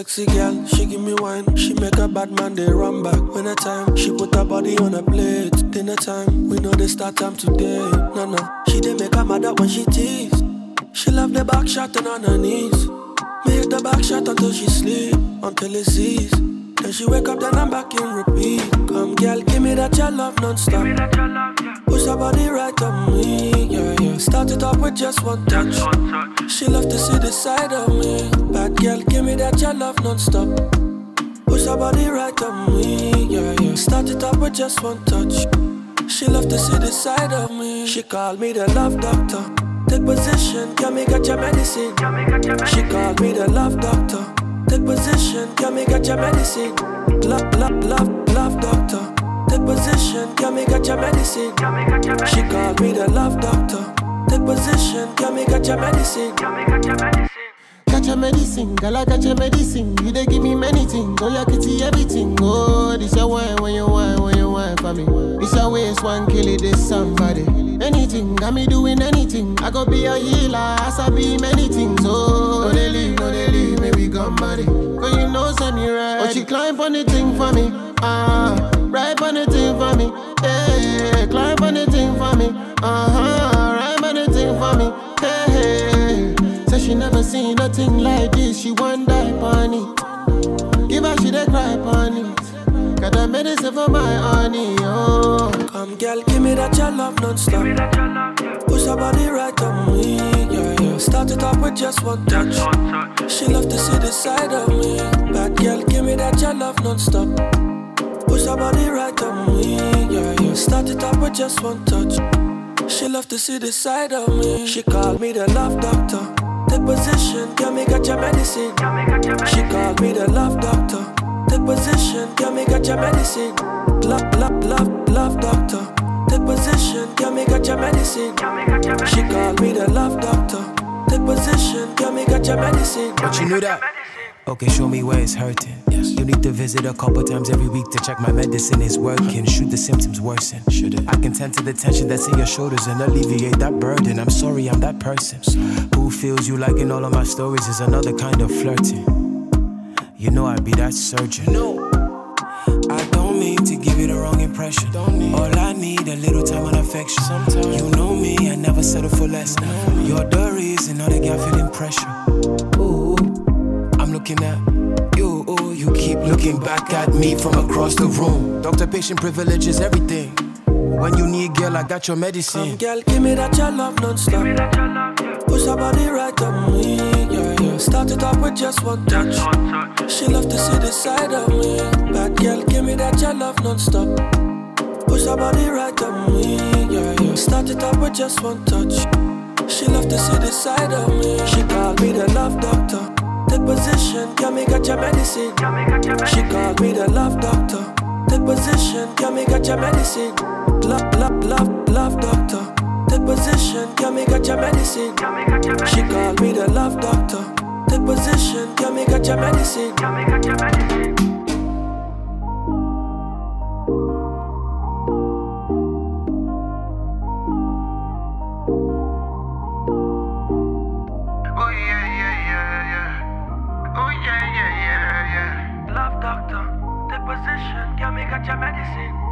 Sexy girl, she give me wine. She make a bad man, they run back. When the time, she put her body on a plate. Dinner time, we know they start time today. No, she did make her mad up when she tease. She love the back shot and on her knees. Make the back shot until she sleep, until it cease. Then she wake up, then I'm back in repeat. Come girl, give me that your love non-stop. Push her body right on me, yeah. Start it up with just one touch. She love to see the side of me. Bad girl, give me that your love non-stop. Push her body right on me, yeah. Start it up with just one touch. She love to see the side of me. She called me the love doctor. Take position, girl, me got your medicine. She called me the love doctor. Take position, girl, me got your medicine. Love doctor. Take position, girl, me got your medicine. She called me the love doctor. Take position, girl, me got your medicine. Got your medicine, girl, I got your medicine. You dey give me many things, oh yeah, kitty everything. Oh, this your wine when you wine for me. This your waist, one kill it, this somebody. Anything, got me doing anything. I go be a healer, as I be many things. Oh, no they leave, maybe come body. Cause you know send me right. Oh, she climb on the thing for me. Right on the thing for me. Hey, climb on the thing for me. Right on the thing for me. Hey. Say she never seen nothing like this. She want die on it. Give her she dey cry on it. Got that medicine for my honey, oh. Come girl, give me that your love non-stop. Push her body right on me, yeah. Start it up with just one touch. She love to see the side of me. Bad girl, give me that your love non-stop. Push her body right on me, yeah. Start it up with just one touch. She love to see the side of me. She called me the love doctor. Take position, girl, me got your medicine. She called me the love doctor. Take position, girl, me got your medicine. Love doctor. Take position, girl, me got your medicine. She called me the love doctor. Take position, girl, me got your medicine. But you knew that? Okay, show me where it's hurting. Yes. You need to visit a couple times every week to check my medicine is working. Should the symptoms worsen? Should it? I can tend to the tension that's in your shoulders and alleviate that burden. I'm sorry, I'm that person. Who feels you liking all of my stories is another kind of flirting. You know I'd be that surgeon. No, I don't mean to give you the wrong impression. All I need a little time and affection. Sometimes. You know me, I never settle for less. You're the reason all the girl feeling pressure. Ooh, I'm looking at you. Ooh, you keep looking back at me from across the room. Doctor-patient privilege is everything. When you need, girl, I got your medicine. Come, girl, give me that your love non-stop. Push her body right on me, yeah. Start it up with just one touch. She love to see the side of me. Bad girl, give me that your love non-stop. Push her body right on me, yeah. Start it up with just one touch. She love to see the side of me. She called me the love doctor. Take position, girl, me got your medicine. She called me the love doctor. Take position, girl, me got your medicine. Love doctor. Take position, girl, me got your medicine. She called me the love doctor. Take position, girl, me got your medicine. Oh yeah. Love doctor, take position, girl, me got your medicine.